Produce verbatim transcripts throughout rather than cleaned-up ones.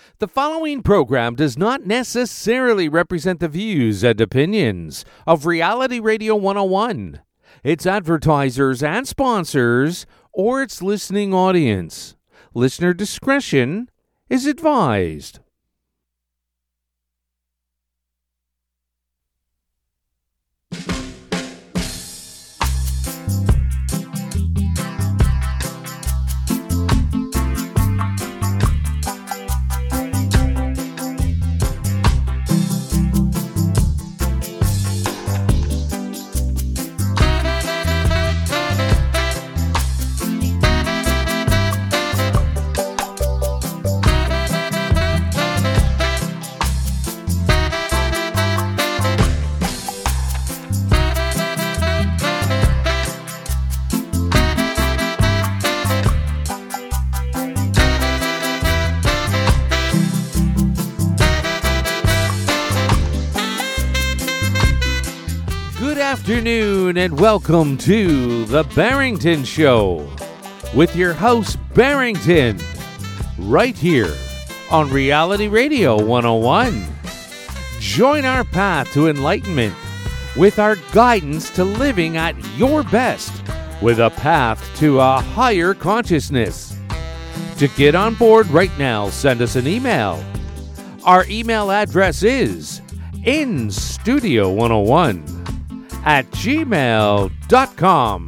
The following program does not necessarily represent the views and opinions of Reality Radio one oh one, its advertisers and sponsors, or its listening audience. Listener discretion is advised. Good afternoon and welcome to The Barrington Show with your host Barrington, right here on Reality Radio one oh one. Join our path to enlightenment with our guidance to living at your best with a path to a higher consciousness. To get on board right now, send us an email. Our email address is in studio one oh one at gmail dot com.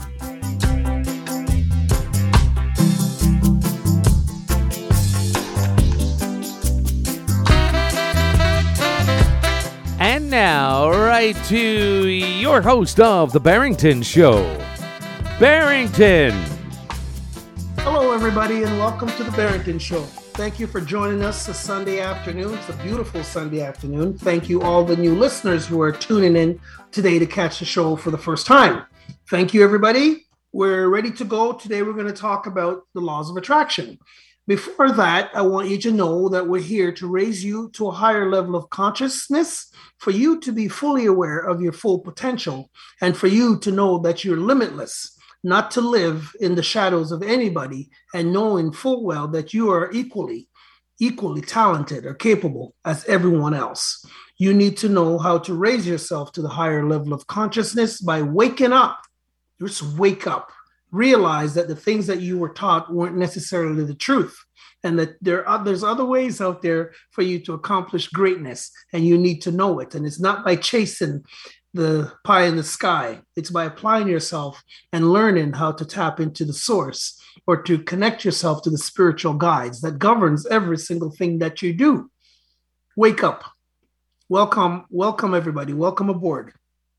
And now, right to your host of The Barrington Show, Barrington. Hello, everybody, and welcome to The Barrington Show. Thank you for joining us this Sunday afternoon. It's a beautiful Sunday afternoon. Thank you all the new listeners who are tuning in today to catch the show for the first time. Thank you, everybody. We're ready to go. Today, we're going to talk about the laws of attraction. Before that, I want you to know that we're here to raise you to a higher level of consciousness, for you to be fully aware of your full potential, and for you to know that you're limitless. Not to live in the shadows of anybody, and knowing full well that you are equally, equally talented or capable as everyone else. You need to know how to raise yourself to the higher level of consciousness by waking up. Just wake up. Realize that the things that you were taught weren't necessarily the truth, and that there are there's other ways out there for you to accomplish greatness, and you need to know it. And it's not by chasing the pie in the sky. It's by applying yourself and learning how to tap into the source, or to connect yourself to the spiritual guides that governs every single thing that you do. Wake up. Welcome, welcome everybody. Welcome aboard.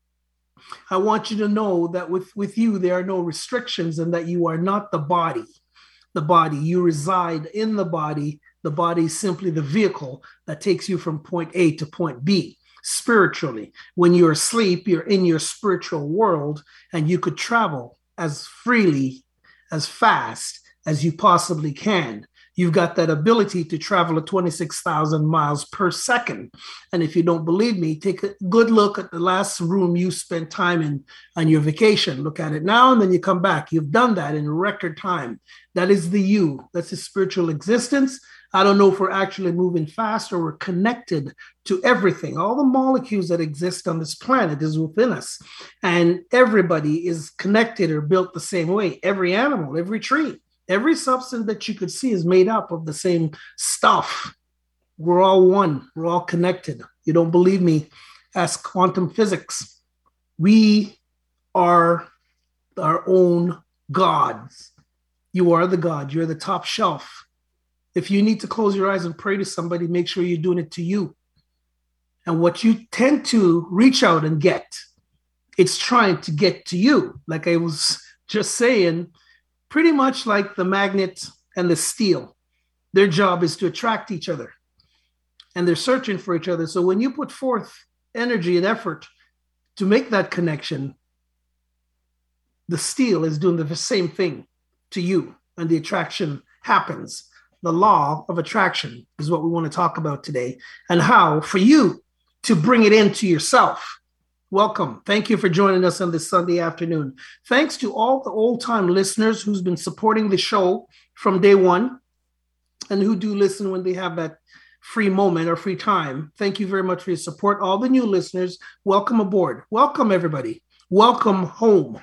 I want you to know that with, with you, there are no restrictions, and that you are not the body. The body, you reside in the body. The body is simply the vehicle that takes you from point A to point B. Spiritually, when you're asleep, you're in your spiritual world, and you could travel as freely, as fast as you possibly can. You've got that ability to travel at twenty-six thousand miles per second. And if you don't believe me, take a good look at the last room you spent time in on your vacation. Look at it now, and then you come back. You've done that in record time. That is the you. That's the spiritual existence. I don't know if we're actually moving fast or we're connected to everything. All the molecules that exist on this planet is within us. And everybody is connected or built the same way. Every animal, every tree, every substance that you could see is made up of the same stuff. We're all one. We're all connected. You don't believe me? Ask quantum physics. We are our own gods. You are the God. You're the top shelf. If you need to close your eyes and pray to somebody, make sure you're doing it to you. And what you tend to reach out and get, it's trying to get to you. Like I was just saying, pretty much like the magnet and the steel. Their job is to attract each other, and they're searching for each other. So when you put forth energy and effort to make that connection, the steel is doing the same thing to you, and the attraction happens. The law of attraction is what we want to talk about today, and how for you to bring it into yourself. Welcome. Thank you for joining us on this Sunday afternoon. Thanks to all the old-time listeners who's been supporting the show from day one, and who do listen when they have that free moment or free time. Thank you very much for your support. All the new listeners, welcome aboard. Welcome, everybody. Welcome home.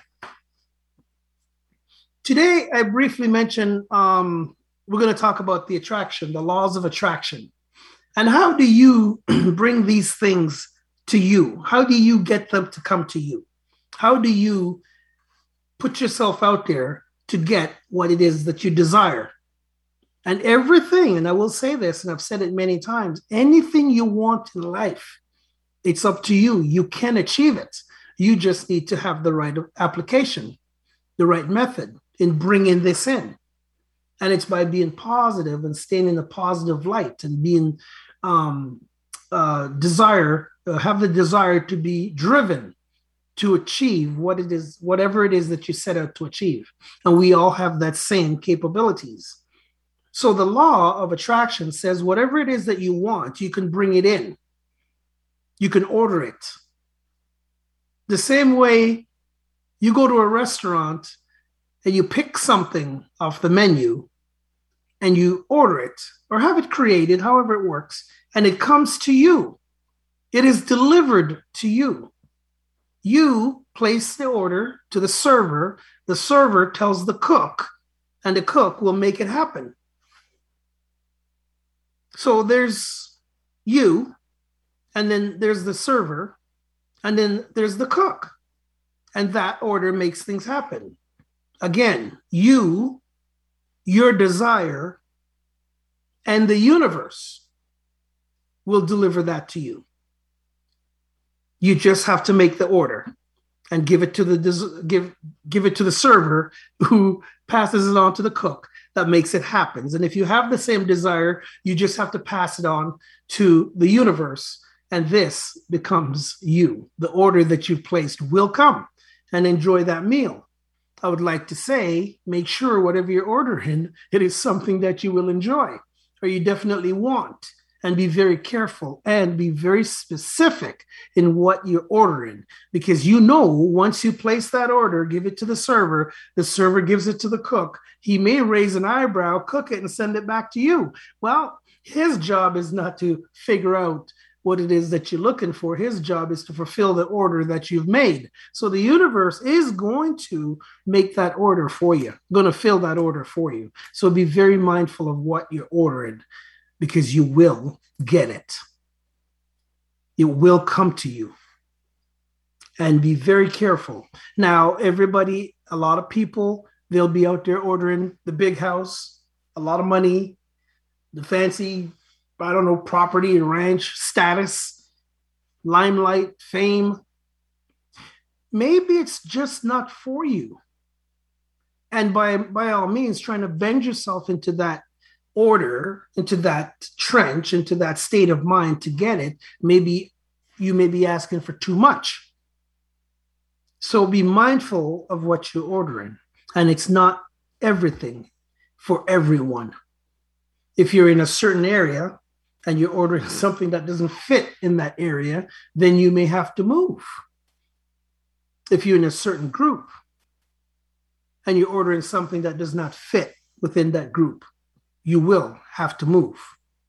Today, I briefly mentioned um, we're going to talk about the attraction, the laws of attraction. And how do you bring these things to you? How do you get them to come to you? How do you put yourself out there to get what it is that you desire? And everything, and I will say this, and I've said it many times, anything you want in life, it's up to you. You can achieve it. You just need to have the right application, the right method in bringing this in. And it's by being positive and staying in a positive light and being um, uh, desire, uh, have the desire to be driven to achieve what it is, whatever it is that you set out to achieve. And we all have that same capabilities. So the law of attraction says whatever it is that you want, you can bring it in. You can order it. The same way you go to a restaurant and you pick something off the menu and you order it or have it created, however it works, and it comes to you. It is delivered to you. You place the order to the server. The server tells the cook, and the cook will make it happen. So there's you, and then there's the server, and then there's the cook. And that order makes things happen. Again, you, your desire, and the universe will deliver that to you. You just have to make the order and give it to the give give it to the server, who passes it on to the cook. That makes it happen. And if you have the same desire, you just have to pass it on to the universe. And this becomes you. The order that you've placed will come, and enjoy that meal. I would like to say, make sure whatever you're ordering, it is something that you will enjoy or you definitely want. And be very careful and be very specific in what you're ordering, because you know, once you place that order, give it to the server, the server gives it to the cook. He may raise an eyebrow, cook it, and send it back to you. Well, his job is not to figure out what it is that you're looking for. His job is to fulfill the order that you've made. So the universe is going to make that order for you, going to fill that order for you. So be very mindful of what you're ordering, because you will get it. It will come to you. And be very careful. Now, everybody, a lot of people, they'll be out there ordering the big house, a lot of money, the fancy, I don't know, property and ranch, status, limelight, fame. Maybe it's just not for you. And by, by all means, trying to bend yourself into that order, into that trench, into that state of mind to get it, maybe you may be asking for too much. So be mindful of what you're ordering. And it's not everything for everyone. If you're in a certain area and you're ordering something that doesn't fit in that area, then you may have to move. If you're in a certain group and you're ordering something that does not fit within that group, you will have to move.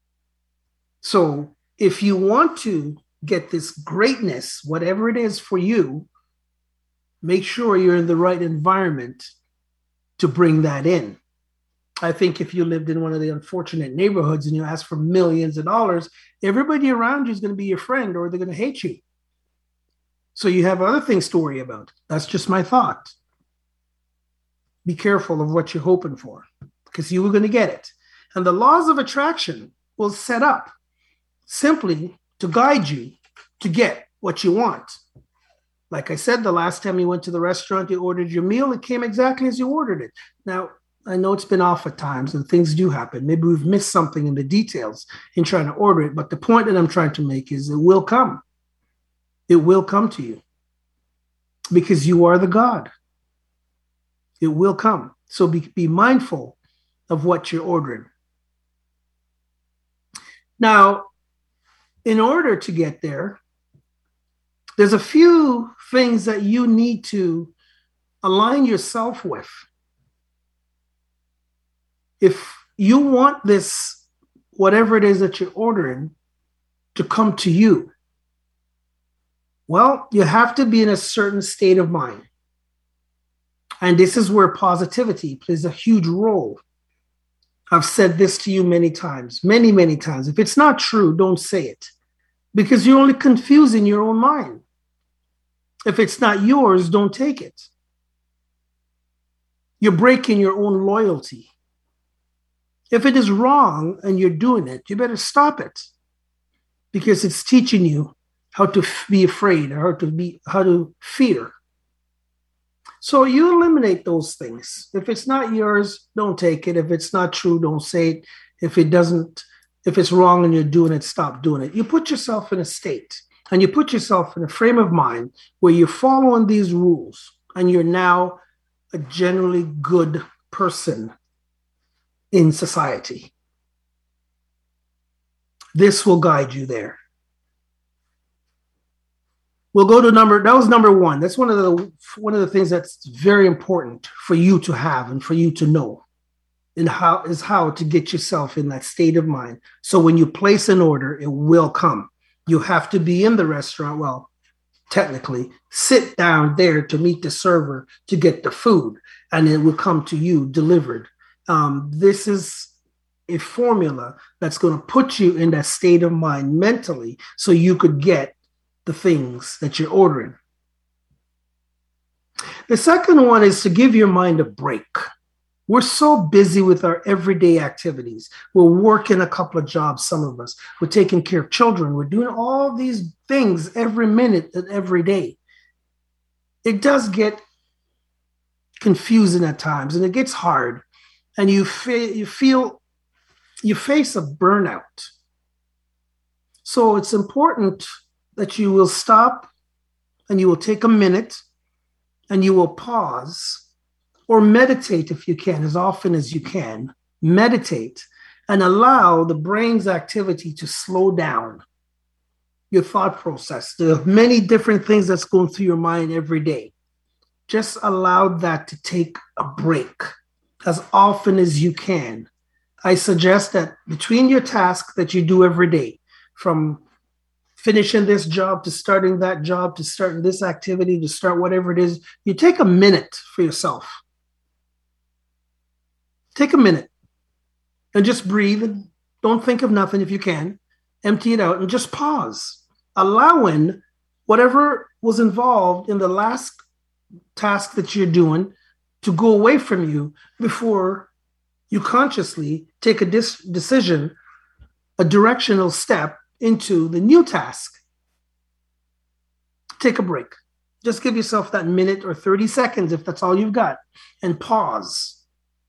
So if you want to get this greatness, whatever it is for you, make sure you're in the right environment to bring that in. I think if you lived in one of the unfortunate neighborhoods and you ask for millions of dollars, everybody around you is going to be your friend, or they're going to hate you. So you have other things to worry about. That's just my thought. Be careful of what you're hoping for, because you were going to get it. And the laws of attraction will set up simply to guide you to get what you want. Like I said, the last time you went to the restaurant, you ordered your meal, it came exactly as you ordered it. Now, I know it's been off at times and things do happen. Maybe we've missed something in the details in trying to order it. But the point that I'm trying to make is it will come. It will come to you, because you are the God. It will come. So be, be mindful of what you're ordering. Now, in order to get there, there's a few things that you need to align yourself with. If you want this whatever it is that you're ordering to come to you? Well, you have to be in a certain state of mind. And this is where positivity plays a huge role. I've said this to you many times, many, many times. If it's not true, don't say it, because you're only confusing your own mind. If it's not yours, don't take it. You're breaking your own loyalty. If it is wrong and you're doing it, you better stop it, because it's teaching you how to be afraid, or how to be, how to fear. So you eliminate those things. If it's not yours, don't take it. If it's not true, don't say it. If it doesn't, if it's wrong and you're doing it, stop doing it. You put yourself in a state, and you put yourself in a frame of mind where you're following these rules, and you're now a generally good person in society. This will guide you there. We'll go to number, that was number one. That's one of the one of the things that's very important for you to have and for you to know, and how is how to get yourself in that state of mind. So when you place an order, it will come. You have to be in the restaurant, well, technically, sit down there to meet the server to get the food, and it will come to you delivered. Um, this is a formula that's going to put you in that state of mind mentally, so you could get the things that you're ordering. The second one is to give your mind a break. We're so busy with our everyday activities. We're working a couple of jobs, some of us. We're taking care of children. We're doing all these things every minute and every day. It does get confusing at times, and it gets hard, and you feel you feel you face a burnout. So it's important that you will stop, and you will take a minute, and you will pause, or meditate if you can, as often as you can. Meditate and allow the brain's activity to slow down your thought process. There are many different things that's going through your mind every day. Just allow that to take a break as often as you can. I suggest that between your tasks that you do every day, from finishing this job to starting that job to starting this activity to start whatever it is, you take a minute for yourself. Take a minute and just breathe, and don't think of nothing if you can. Empty it out and just pause, allowing whatever was involved in the last task that you're doing to go away from you before you consciously take a dis- decision, a directional step into the new task. Take a break. Just give yourself that minute or thirty seconds, if that's all you've got, and pause.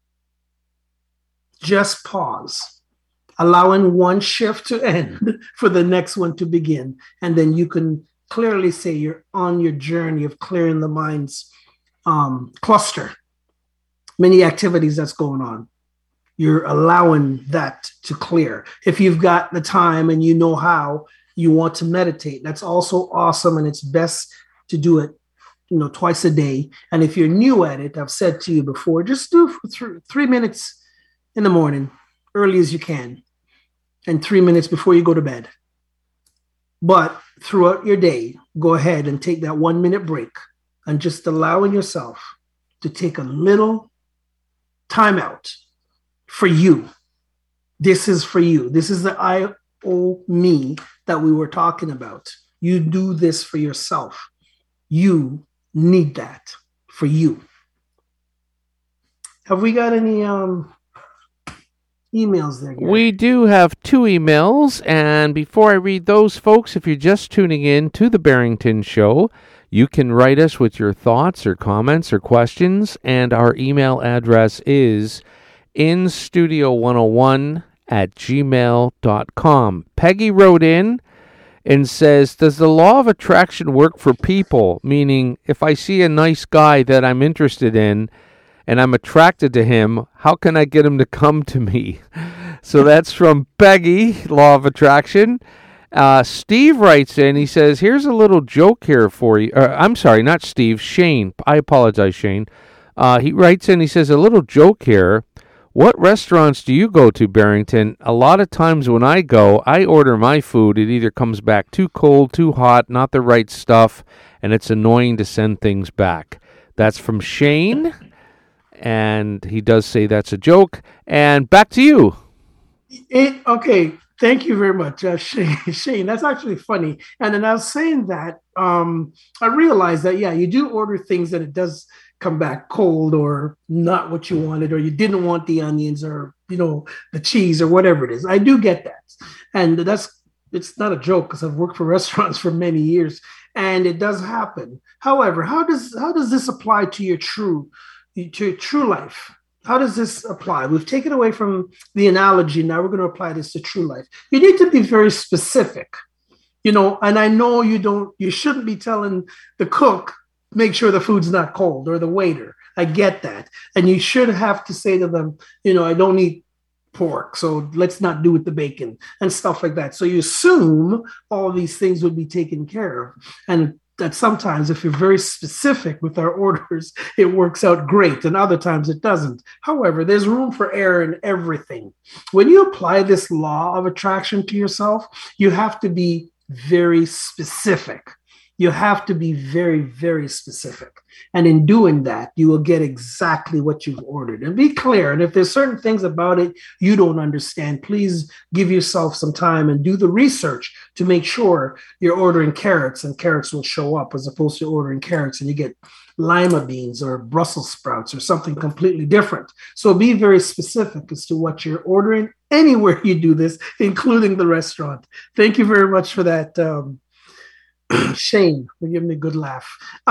Just pause, allowing one shift to end for the next one to begin. And then you can clearly say you're on your journey of clearing the mind's um, cluster. Many activities that's going on. You're allowing that to clear. If you've got the time and you know how you want to meditate, that's also awesome. And it's best to do it, you know, twice a day. And if you're new at it, I've said to you before, just do it for th- three minutes in the morning, early as you can, and three minutes before you go to bed. But throughout your day, go ahead and take that one minute break, and just allowing yourself to take a little time out for you. This is for you. This is the I O me that we were talking about. You do this for yourself. You need that for you. Have we got any um, emails there, Gary? We do have two emails, and before I read those, folks, if you're just tuning in to the Barrington Show, you can write us with your thoughts or comments or questions, and our email address is in studio one oh one at gmail dot com. Peggy wrote in and says, does the law of attraction work for people? Meaning, if I see a nice guy that I'm interested in and I'm attracted to him, how can I get him to come to me? So that's from Peggy, Law of Attraction. Uh, Steve writes in, he says, here's a little joke here for you. Uh, I'm sorry, not Steve, Shane. I apologize, Shane. Uh, he writes in, he says, a little joke here. What restaurants do you go to, Barrington? A lot of times when I go, I order my food. It either comes back too cold, too hot, not the right stuff, and it's annoying to send things back. That's from Shane, and he does say that's a joke. And back to you. It, okay, thank you very much, uh, Shane. Shane, that's actually funny. And then I was saying that um, I realized that, yeah, you do order things that it does come back cold or not what you wanted, or you didn't want the onions or, you know, the cheese or whatever it is. I do get that. And that's, it's not a joke because I've worked for restaurants for many years and it does happen. However, how does, how does this apply to your true, to your true life? How does this apply? We've taken away from the analogy. Now we're going to apply this to true life. You need to be very specific, you know, and I know you don't, you shouldn't be telling the cook, make sure the food's not cold, or the waiter. I get that. And you should have to say to them, you know, I don't eat pork, so let's not do with the bacon and stuff like that. So you assume all these things would be taken care of. And that sometimes if you're very specific with our orders, it works out great. And other times it doesn't. However, there's room for error in everything. When you apply this law of attraction to yourself, you have to be very specific. You have to be very, very specific. And in doing that, you will get exactly what you've ordered. And be clear. And if there's certain things about it you don't understand, please give yourself some time and do the research to make sure you're ordering carrots and carrots will show up, as opposed to ordering carrots and you get lima beans or Brussels sprouts or something completely different. So be very specific as to what you're ordering anywhere you do this, including the restaurant. Thank you very much for that. Um, Shane, you're giving me a good laugh.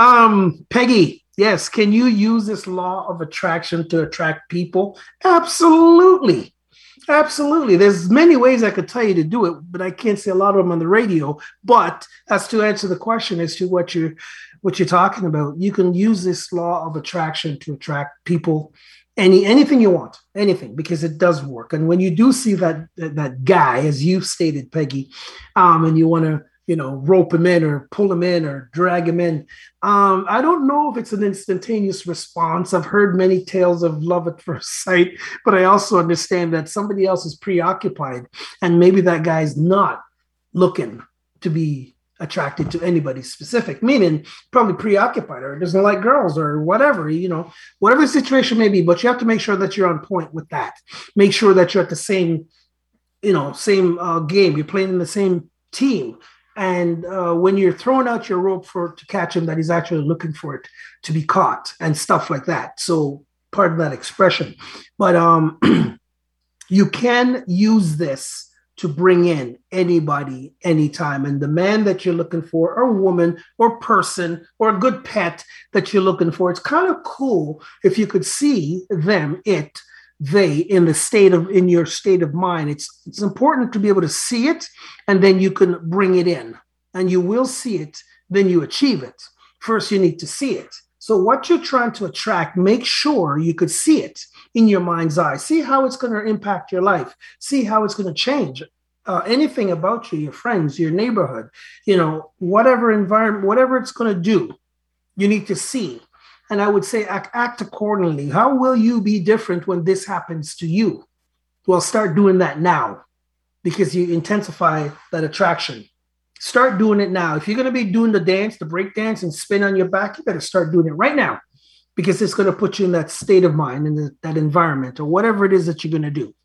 Um, Peggy, yes, can you use this law of attraction to attract people? Absolutely. Absolutely. There's many ways I could tell you to do it, but I can't say a lot of them on the radio. But as to answer the question as to what you're, what you're talking about, you can use this law of attraction to attract people. Any anything you want, anything, because it does work. And when you do see that that guy, as you stated, Peggy, um, and you want to, you know, rope him in or pull him in or drag him in. Um, I don't know if it's an instantaneous response. I've heard many tales of love at first sight, but I also understand that somebody else is preoccupied and maybe that guy's not looking to be attracted to anybody specific, meaning probably preoccupied or doesn't like girls or whatever, you know, whatever the situation may be, but you have to make sure that you're on point with that. Make sure that you're at the same, you know, same uh, game. You're playing in the same team. And uh, when you're throwing out your rope for to catch him, that he's actually looking for it to be caught and stuff like that. So pardon that expression. But um, you can use this to bring in anybody, anytime. And the man that you're looking for, or woman, or person, or a good pet that you're looking for, it's kind of cool if you could see them, it, they in the state of in your state of mind. It's it's important to be able to see it, and then you can bring it in, and you will see it, then you achieve it. First, you need to see it. So what you're trying to attract, make sure you could see it in your mind's eye. See how it's going to impact your life. See how it's going to change uh, anything about you, your friends, your neighborhood, you know, whatever environment, whatever it's going to do, you need to see. And I would say act, act accordingly. How will you be different when this happens to you? Well, start doing that now because you intensify that attraction. Start doing it now. If you're going to be doing the dance, the break dance and spin on your back, you better start doing it right now because it's going to put you in that state of mind, in the, that environment or whatever it is that you're going to do.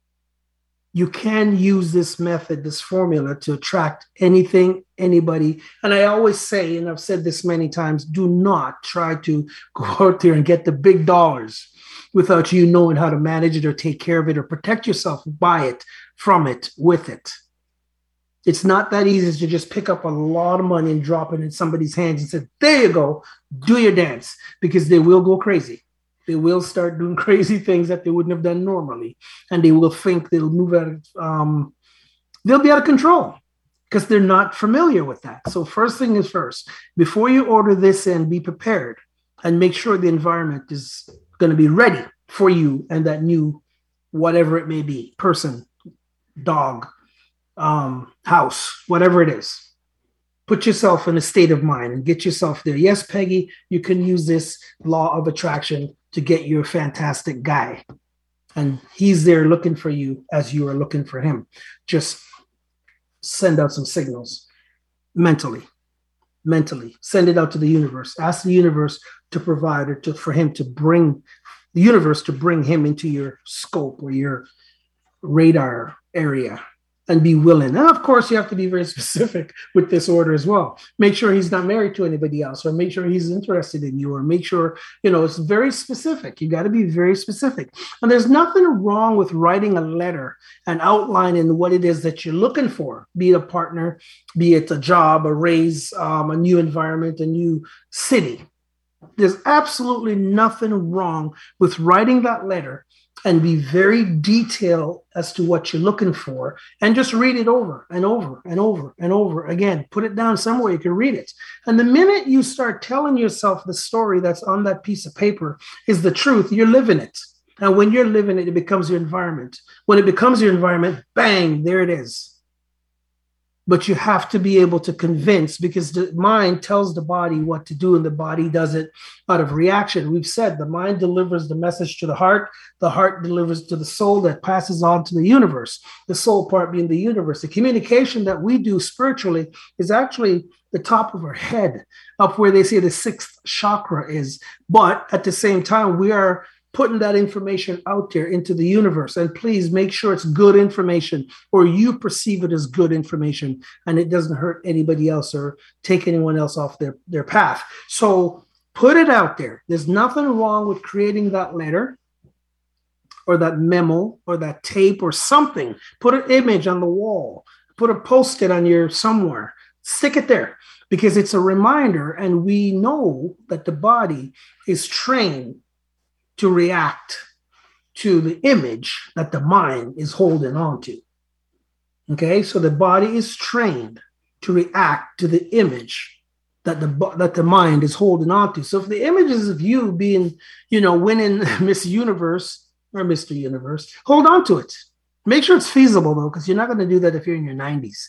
You can use this method, this formula to attract anything, anybody. And I always say, and I've said this many times, do not try to go out there and get the big dollars without you knowing how to manage it or take care of it or protect yourself by it, from it, with it. It's not that easy to just pick up a lot of money and drop it in somebody's hands and say, there you go, do your dance, because they will go crazy. They will start doing crazy things that they wouldn't have done normally. And they will think they'll move out of, um, they'll be out of control because they're not familiar with that. So first thing is first, before you order this in, be prepared and make sure the environment is going to be ready for you and that new, whatever it may be, person, dog, um, house, whatever it is. Put yourself in a state of mind and get yourself there. Yes, Peggy, you can use this law of attraction to get your fantastic guy. And he's there looking for you as you are looking for him. Just send out some signals mentally, mentally. Send it out to the universe. Ask the universe to provide or to, for him to bring the universe to bring him into your scope or your radar area and be willing. And of course, you have to be very specific with this order as well. Make sure he's not married to anybody else, or make sure he's interested in you, or make sure, you know, it's very specific. You got to be very specific. And there's nothing wrong with writing a letter and outlining what it is that you're looking for, be it a partner, be it a job, a raise, um, a new environment, a new city. There's absolutely nothing wrong with writing that letter and be very detailed as to what you're looking for, and just read it over and over and over and over again. Put it down somewhere you can read it. And the minute you start telling yourself the story that's on that piece of paper is the truth, you're living it. And when you're living it, it becomes your environment. When it becomes your environment, bang, there it is. But you have to be able to convince, because the mind tells the body what to do and the body does it out of reaction. We've said the mind delivers the message to the heart. The heart delivers to the soul, that passes on to the universe, the soul part being the universe. The communication that we do spiritually is actually the top of our head, up where they say the sixth chakra is. But at the same time, we are putting that information out there into the universe. And please make sure it's good information, or you perceive it as good information, and it doesn't hurt anybody else or take anyone else off their, their path. So put it out there. There's nothing wrong with creating that letter or that memo or that tape or something. Put an image on the wall, put a post-it on your somewhere, stick it there, because it's a reminder. And we know that the body is trained to react to the image that the mind is holding on to. Okay, so the body is trained to react to the image that the that the mind is holding on to. So if the image is of you being, you know, winning Miss Universe or Mister Universe, hold on to it. Make sure it's feasible, though, because you're not going to do that if you're in your nineties.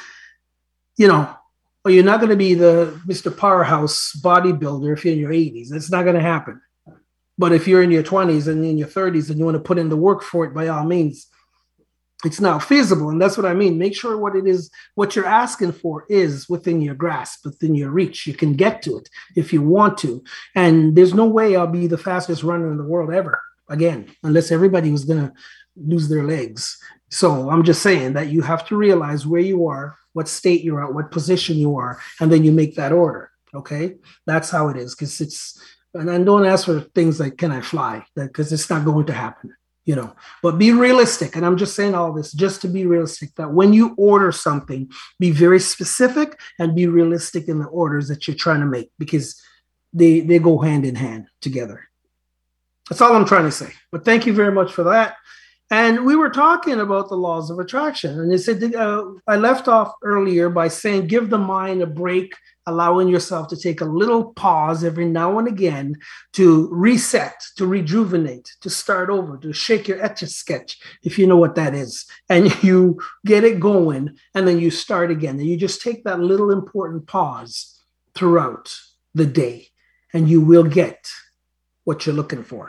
You know, or you're not going to be the Mister Powerhouse bodybuilder if you're in your eighties. It's not going to happen. But if you're in your twenties and in your thirties and you want to put in the work for it, by all means, it's now feasible. And that's what I mean. Make sure what it is, what you're asking for is within your grasp, within your reach. You can get to it if you want to. And there's no way I'll be the fastest runner in the world ever, again, unless everybody was going to lose their legs. So I'm just saying that you have to realize where you are, what state you're at, what position you are, and then you make that order. Okay? That's how it is, because it's, and then don't ask for things like, can I fly? Because it's not going to happen, you know. But be realistic. And I'm just saying all this just to be realistic, that when you order something, be very specific and be realistic in the orders that you're trying to make, because they, they go hand in hand together. That's all I'm trying to say. But thank you very much for that. And we were talking about the laws of attraction. And they said, uh, I left off earlier by saying, give the mind a break, allowing yourself to take a little pause every now and again to reset, to rejuvenate, to start over, to shake your Etch-a-Sketch, if you know what that is. And you get it going, and then you start again. And you just take that little important pause throughout the day, and you will get what you're looking for.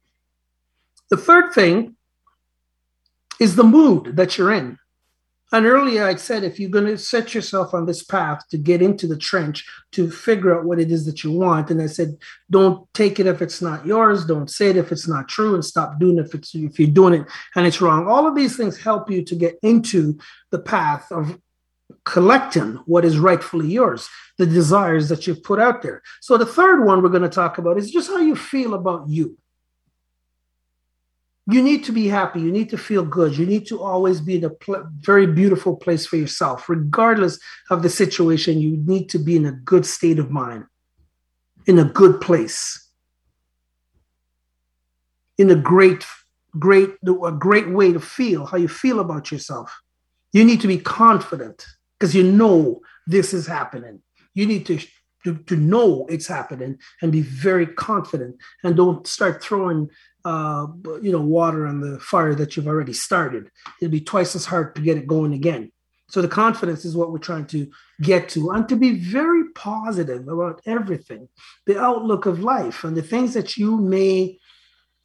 The third thing is the mood that you're in. And earlier I said, if you're going to set yourself on this path to get into the trench, to figure out what it is that you want, and I said, don't take it if it's not yours, don't say it if it's not true, and stop doing it if, it's, if you're doing it and it's wrong. All of these things help you to get into the path of collecting what is rightfully yours, the desires that you've put out there. So the third one we're going to talk about is just how you feel about you. You need to be happy. You need to feel good. You need to always be in a pl- very beautiful place for yourself. Regardless of the situation, you need to be in a good state of mind, in a good place, in a great, great, a great way to feel, how you feel about yourself. You need to be confident because you know this is happening. You need to, to, to know it's happening and be very confident, and don't start throwing Uh, you know, water on the fire that you've already started. It'll be twice as hard to get it going again. So the confidence is what we're trying to get to, and to be very positive about everything, the outlook of life and the things that you may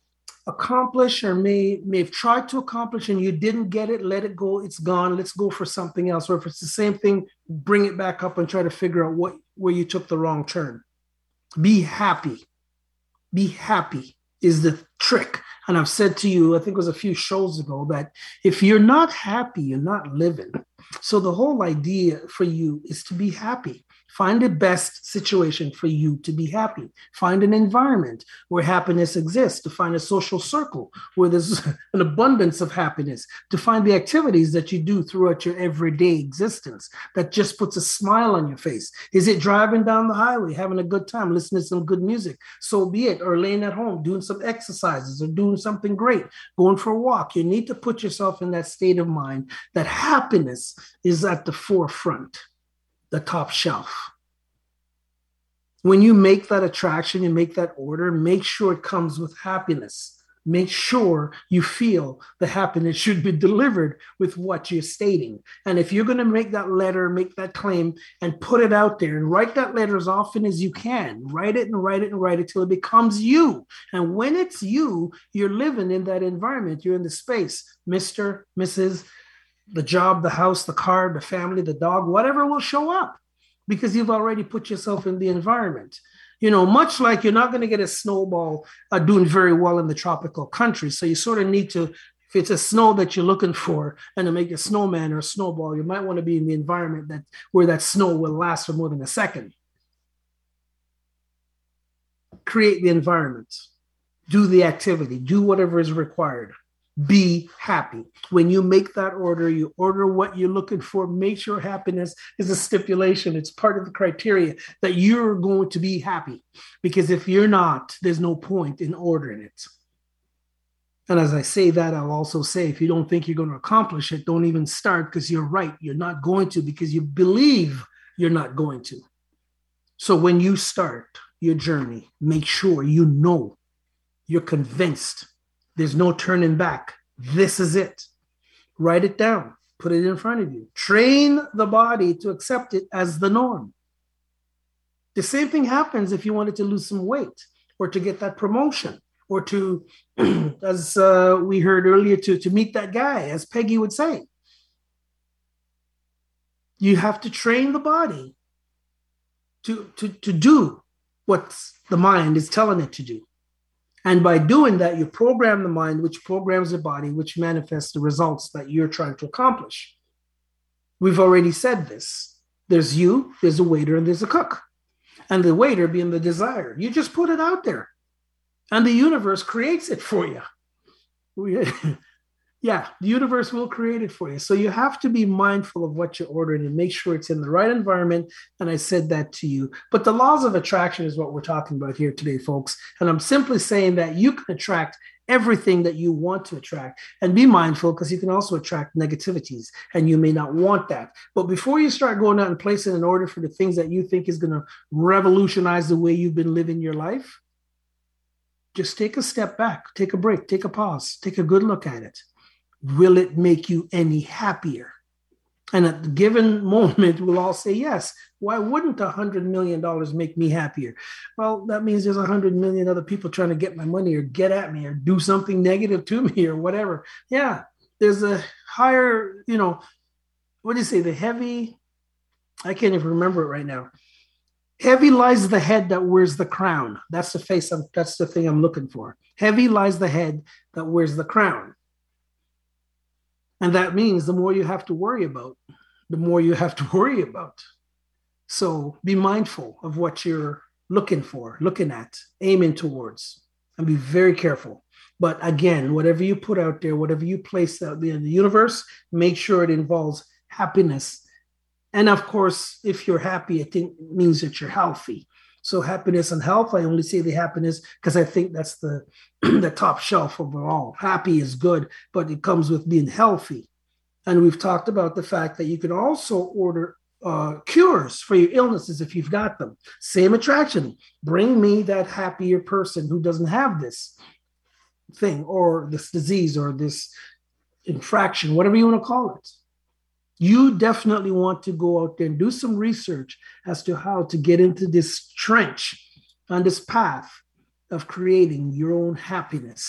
accomplish or may may have tried to accomplish and you didn't get it, let it go. It's gone. Let's go for something else. Or if it's the same thing, bring it back up and try to figure out what where you took the wrong turn. Be happy. Be happy is the trick. And I've said to you, I think it was a few shows ago, that if you're not happy, you're not living. So the whole idea for you is to be happy. Find the best situation for you to be happy. Find an environment where happiness exists, to find a social circle where there's an abundance of happiness, to find the activities that you do throughout your everyday existence that just puts a smile on your face. Is it driving down the highway, having a good time, listening to some good music? So be it. Or laying at home, doing some exercises or doing something great, going for a walk. You need to put yourself in that state of mind that happiness is at the forefront, the top shelf. When you make that attraction, you make that order, make sure it comes with happiness. Make sure you feel the happiness should be delivered with what you're stating. And if you're going to make that letter, make that claim and put it out there and write that letter as often as you can, write it and write it and write it till it becomes you. And when it's you, you're living in that environment. You're in the space, Mister, Missus, the job, the house, the car, the family, the dog, whatever will show up because you've already put yourself in the environment. You know, much like you're not going to get a snowball uh, doing very well in the tropical country. So you sort of need to, if it's a snow that you're looking for and to make a snowman or a snowball, you might want to be in the environment that where that snow will last for more than a second. Create the environment, do the activity, do whatever is required. Be happy. When you make that order, you order what you're looking for. Make sure happiness is a stipulation. It's part of the criteria that you're going to be happy. Because if you're not, there's no point in ordering it. And as I say that, I'll also say, if you don't think you're going to accomplish it, don't even start, because you're right. You're not going to, because you believe you're not going to. So when you start your journey, make sure you know, you're convinced. There's no turning back. This is it. Write it down. Put it in front of you. Train the body to accept it as the norm. The same thing happens if you wanted to lose some weight or to get that promotion or to, as uh, we heard earlier, to, to meet that guy, as Peggy would say. You have to train the body to, to, to do what the mind is telling it to do. And by doing that, you program the mind, which programs the body, which manifests the results that you're trying to accomplish. We've already said this. There's you, there's a waiter, and there's a cook. And the waiter being the desire. You just put it out there. And the universe creates it for you. Yeah, the universe will create it for you. So you have to be mindful of what you're ordering and make sure it's in the right environment. And I said that to you. But the laws of attraction is what we're talking about here today, folks. And I'm simply saying that you can attract everything that you want to attract, and be mindful, because you can also attract negativities and you may not want that. But before you start going out and placing an order for the things that you think is going to revolutionize the way you've been living your life, just take a step back, take a break, take a pause, take a good look at it. Will it make you any happier? And at the given moment, we'll all say yes. Why wouldn't one hundred million dollars make me happier? Well, that means there's one hundred million other people trying to get my money or get at me or do something negative to me or whatever. Yeah, there's a higher, you know, what do you say? The heavy, I can't even remember it right now. Heavy lies the head that wears the crown. That's the face. I'm, that's the thing I'm looking for. Heavy lies the head that wears the crown. And that means the more you have to worry about, the more you have to worry about. So be mindful of what you're looking for, looking at, aiming towards, and be very careful. But again, whatever you put out there, whatever you place out there in the universe, make sure it involves happiness. And of course, if you're happy, I think it means that you're healthy. So happiness and health, I only say the happiness because I think that's the, the top shelf overall. Happy is good, but it comes with being healthy. And we've talked about the fact that you can also order uh, cures for your illnesses if you've got them. Same attraction. Bring me that happier person who doesn't have this thing or this disease or this infraction, whatever you want to call it. You definitely want to go out there and do some research as to how to get into this trench on this path of creating your own happiness.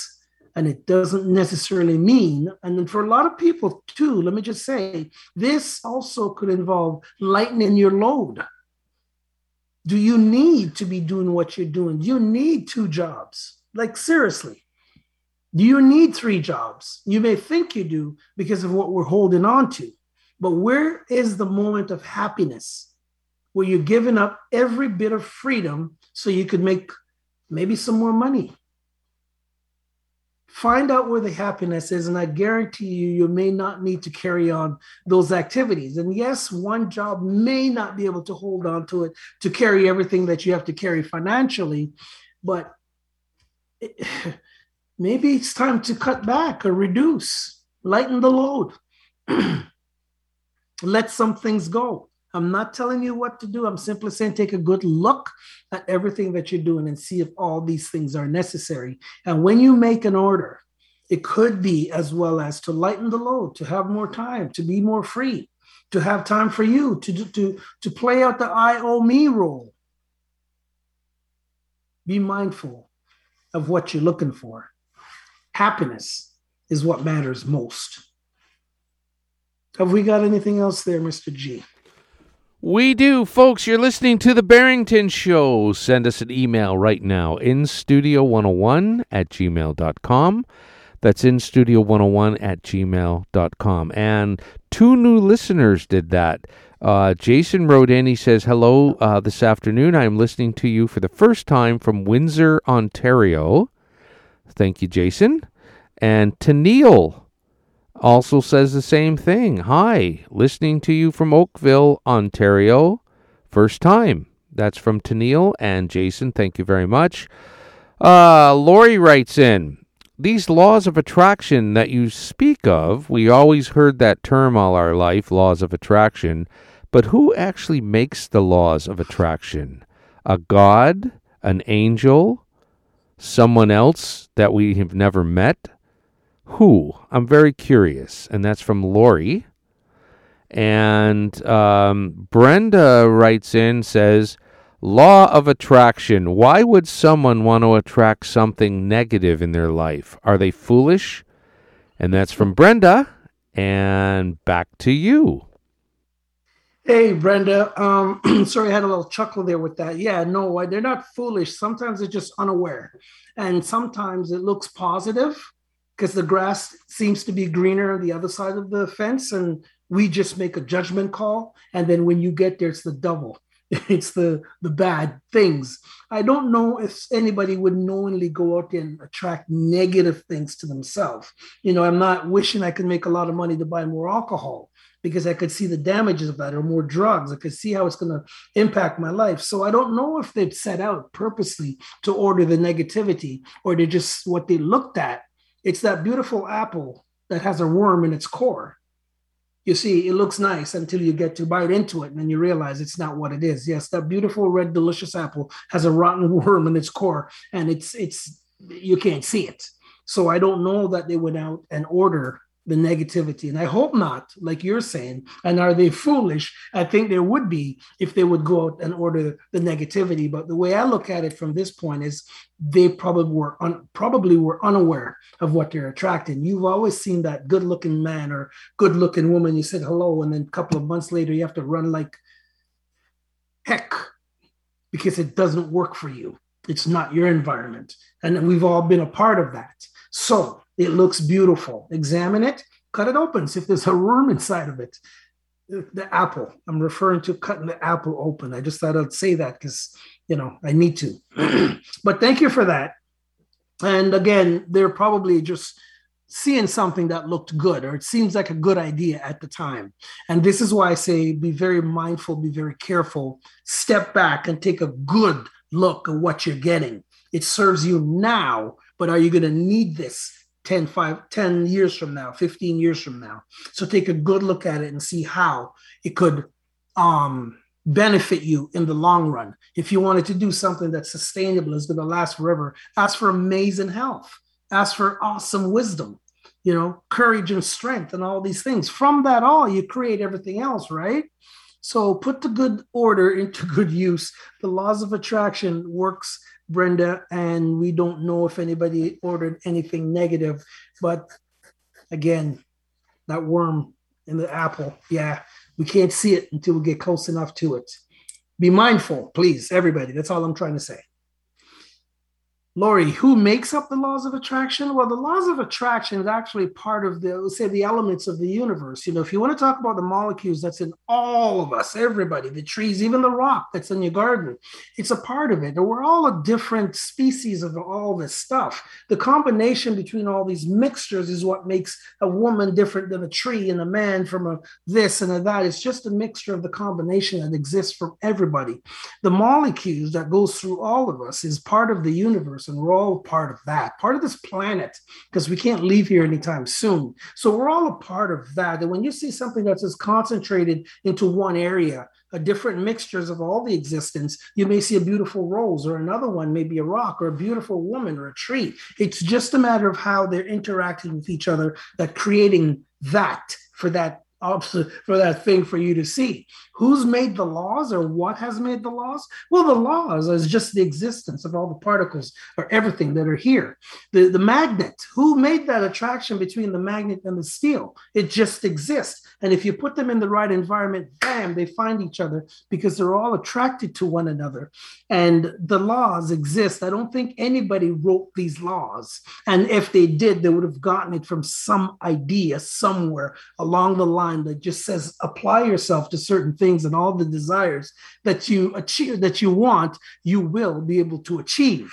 And it doesn't necessarily mean, and then for a lot of people too, let me just say, this also could involve lightening your load. Do you need to be doing what you're doing? Do you need two jobs? Like, seriously, do you need three jobs? You may think you do because of what we're holding on to, but where is the moment of happiness where you're giving up every bit of freedom so you could make maybe some more money? Find out where the happiness is, and I guarantee you, you may not need to carry on those activities. And yes, one job may not be able to hold on to it to carry everything that you have to carry financially, but it, maybe it's time to cut back or reduce, lighten the load, let some things go. I'm not telling you what to do. I'm simply saying take a good look at everything that you're doing and see if all these things are necessary. And when you make an order, it could be as well as to lighten the load, to have more time, to be more free, to have time for you, to, to, to play out the I owe me role. Be mindful of what you're looking for. Happiness is what matters most. Have we got anything else there, Mister G? We do, folks. You're listening to The Barrington Show. Send us an email right now, in studio one oh one at gmail dot com. That's in studio one oh one at gmail dot com. And two new listeners did that. Uh, Jason wrote in. He says, hello, uh, this afternoon. I am listening to you for the first time from Windsor, Ontario. Thank you, Jason. And Tennille also says the same thing. Hi, listening to you from Oakville, Ontario. First time. That's from Tennille and Jason. Thank you very much. Uh, Lori writes in, these laws of attraction that you speak of, we always heard that term all our life, laws of attraction, but who actually makes the laws of attraction? A god? An angel? Someone else that we have never met? Who? I'm very curious. And that's from Lori. And um, Brenda writes in, says, law of attraction. Why would someone want to attract something negative in their life? Are they foolish? And that's from Brenda. And back to you. Hey, Brenda. Um, sorry, I had a little chuckle there with that. Yeah, no, they're not foolish. Sometimes they're just unaware. And sometimes it looks positive, because the grass seems to be greener on the other side of the fence, and we just make a judgment call. And then when you get there, it's the double. It's the, the bad things. I don't know if anybody would knowingly go out there and attract negative things to themselves. You know, I'm not wishing I could make a lot of money to buy more alcohol, because I could see the damages of that, or more drugs. I could see how it's going to impact my life. So I don't know if they've set out purposely to order the negativity, or they're just what they looked at. It's that beautiful apple that has a worm in its core. You see, it looks nice until you get to bite into it, and then you realize it's not what it is. Yes, that beautiful red, delicious apple has a rotten worm in its core, and it's it's you can't see it. So I don't know that they went out and order the negativity, and I hope not, like you're saying. And are they foolish? I think there would be if they would go out and order the negativity. But the way I look at it from this point is they probably were un- probably were unaware of what they're attracting. You've always seen that good-looking man or good-looking woman. You said hello, and then a couple of months later, you have to run like heck because it doesn't work for you. It's not your environment, and we've all been a part of that. So it looks beautiful. Examine it, cut it open, see if there's a worm inside of it. The apple, I'm referring to cutting the apple open. I just thought I'd say that because, you know, I need to. But thank you for that. And again, they're probably just seeing something that looked good, or it seems like a good idea at the time. And this is why I say be very mindful, be very careful, step back and take a good look at what you're getting. It serves you now, but are you going to need this ten, five, ten years from now, fifteen years from now? So take a good look at it and see how it could um, benefit you in the long run. If you wanted to do something that's sustainable, is going to last forever, ask for amazing health, ask for awesome wisdom, you know, courage and strength and all these things. From that all, you create everything else, right? So put the good order into good use. The laws of attraction works Brenda, and we don't know if anybody ordered anything negative. But again, that worm in the apple, yeah, we can't see it until we get close enough to it. Be mindful, please, everybody. That's all I'm trying to say. Lori, who makes up the laws of attraction? Well, the laws of attraction is actually part of the, let's say, the elements of the universe. You know, if you want to talk about the molecules that's in all of us, everybody, the trees, even the rock that's in your garden, it's a part of it. And we're all a different species of all this stuff. The combination between all these mixtures is what makes a woman different than a tree and a man from a this and a that. It's just a mixture of the combination that exists from everybody. The molecules that goes through all of us is part of the universe. And we're all part of that, part of this planet, because we can't leave here anytime soon. So we're all a part of that. And when you see something that's as concentrated into one area, a different mixtures of all the existence, you may see a beautiful rose, or another one, maybe a rock, or a beautiful woman, or a tree. It's just a matter of how they're interacting with each other, that creating that for that for that thing for you to see. Who's made the laws, or what has made the laws? Well, the laws is just the existence of all the particles or everything that are here. The, the magnet, who made that attraction between the magnet and the steel? It just exists. And if you put them in the right environment, bam, they find each other because they're all attracted to one another. And the laws exist. I don't think anybody wrote these laws. And if they did, they would have gotten it from some idea somewhere along the line that just says apply yourself to certain things, and all the desires that you achieve, that you want, you will be able to achieve.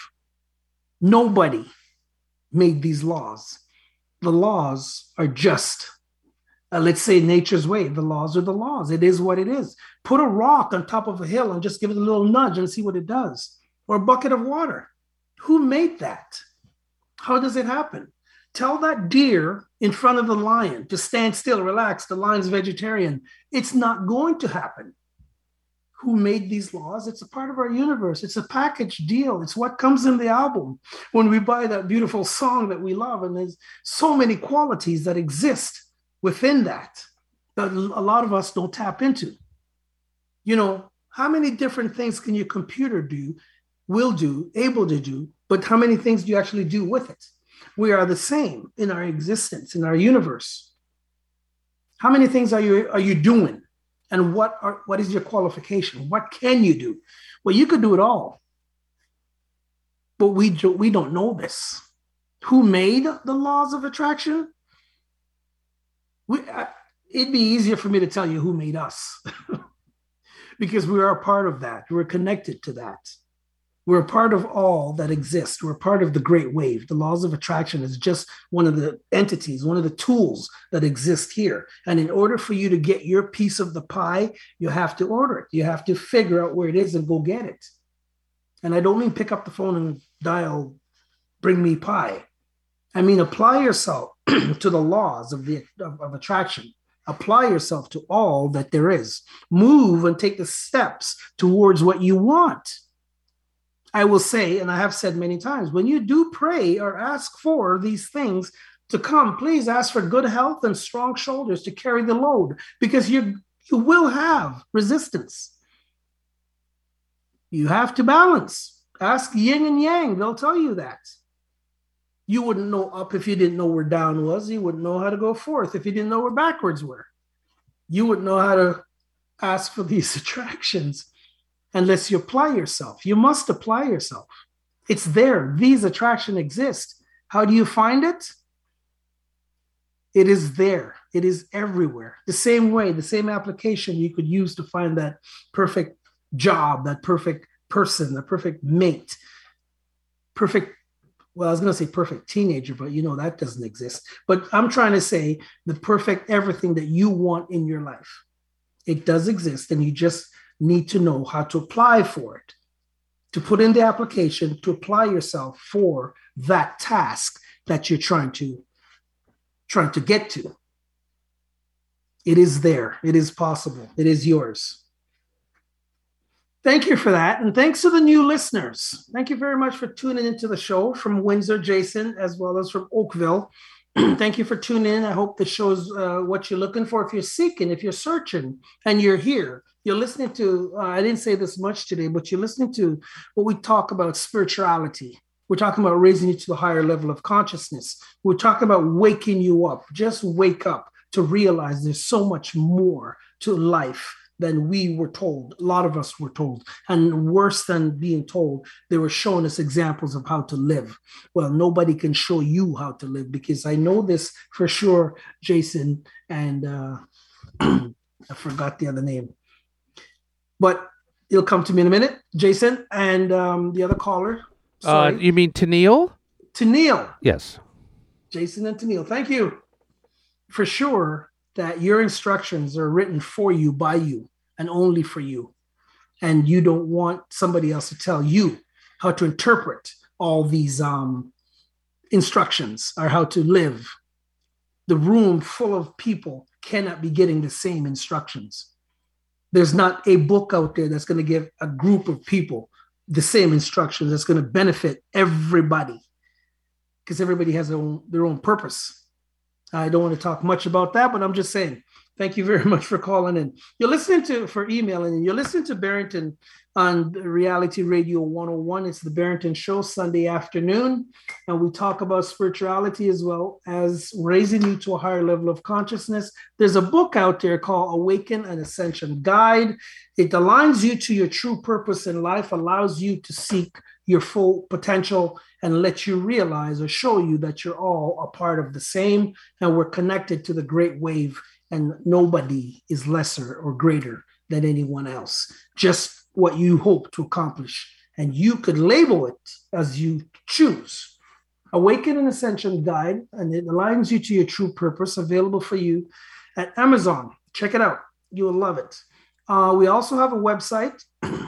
Nobody made these laws. The laws are just, uh, let's say, nature's way. The laws are the laws. It is what it is. Put a rock on top of a hill and just give it a little nudge and see what it does. Or a bucket of water. Who made that? How does it happen? Tell that deer in front of the lion to stand still, relax. The lion's vegetarian. It's not going to happen. Who made these laws? It's a part of our universe. It's a package deal. It's what comes in the album when we buy that beautiful song that we love. And there's so many qualities that exist within that that a lot of us don't tap into. You know, how many different things can your computer do, will do, able to do, but how many things do you actually do with it? We are the same in our existence, in our universe. How many things are you are you doing? And what are what is your qualification? What can you do? Well, you could do it all. But we, do, we don't know this. Who made the laws of attraction? We, I, it'd be easier for me to tell you who made us. Because we are a part of that. We're connected to that. We're a part of all that exists. We're a part of the great wave. The laws of attraction is just one of the entities, one of the tools that exist here. And in order for you to get your piece of the pie, you have to order it. You have to figure out where it is and go get it. And I don't mean pick up the phone and dial, bring me pie. I mean, apply yourself to the laws of, the, of, of attraction. Apply yourself to all that there is. Move and take the steps towards what you want. I will say, and I have said many times, when you do pray or ask for these things to come, please ask for good health and strong shoulders to carry the load, because you, you will have resistance. You have to balance. Ask yin and yang. They'll tell you that. You wouldn't know up if you didn't know where down was. You wouldn't know how to go forth if you didn't know where backwards were. You wouldn't know how to ask for these attractions unless you apply yourself. You must apply yourself. It's there. These attractions exist. How do you find it? It is there. It is everywhere. The same way, the same application you could use to find that perfect job, that perfect person, the perfect mate, perfect, well, I was going to say perfect teenager, but you know, that doesn't exist. But I'm trying to say the perfect everything that you want in your life. It does exist, and you just need to know how to apply for it, to put in the application, to apply yourself for that task that you're trying to trying to get to. It is there. It is possible. It is yours. Thank you for that. And thanks to the new listeners. Thank you very much for tuning into the show from Windsor, Jason, as well as from Oakville. Thank you for tuning in. I hope this shows uh, what you're looking for. If you're seeking, if you're searching, and you're here, you're listening to, uh, I didn't say this much today, but you're listening to what we talk about spirituality. We're talking about raising you to the higher level of consciousness. We're talking about waking you up. Just wake up to realize there's so much more to life than we were told. A lot of us were told. And worse than being told, they were showing us examples of how to live. Well, nobody can show you how to live, because I know this for sure, Jason, and uh, I forgot the other name. But it'll come to me in a minute. Jason and um, the other caller. Uh, you mean Tennille? Tennille. Yes. Jason and Tennille. Thank you. For sure that your instructions are written for you, by you, and only for you. And you don't want somebody else to tell you how to interpret all these um, instructions or how to live. The room full of people cannot be getting the same instructions. There's not a book out there that's going to give a group of people the same instructions that's going to benefit everybody, because everybody has their own, their own purpose. I don't want to talk much about that, but I'm just saying, thank you very much for calling in. You're listening to, for emailing in, you're listening to Barrington on Reality Radio one oh one. It's the Barrington Show, Sunday afternoon. And we talk about spirituality as well as raising you to a higher level of consciousness. There's a book out there called Awaken an Ascension Guide. It aligns you to your true purpose in life, allows you to seek your full potential, and lets you realize or show you that you're all a part of the same, and we're connected to the great wave, and nobody is lesser or greater than anyone else. Just what you hope to accomplish, and you could label it as you choose. Awaken an Ascension Guide, and it aligns you to your true purpose, available for you at Amazon. Check it out. You will love it. Uh, we also have a website,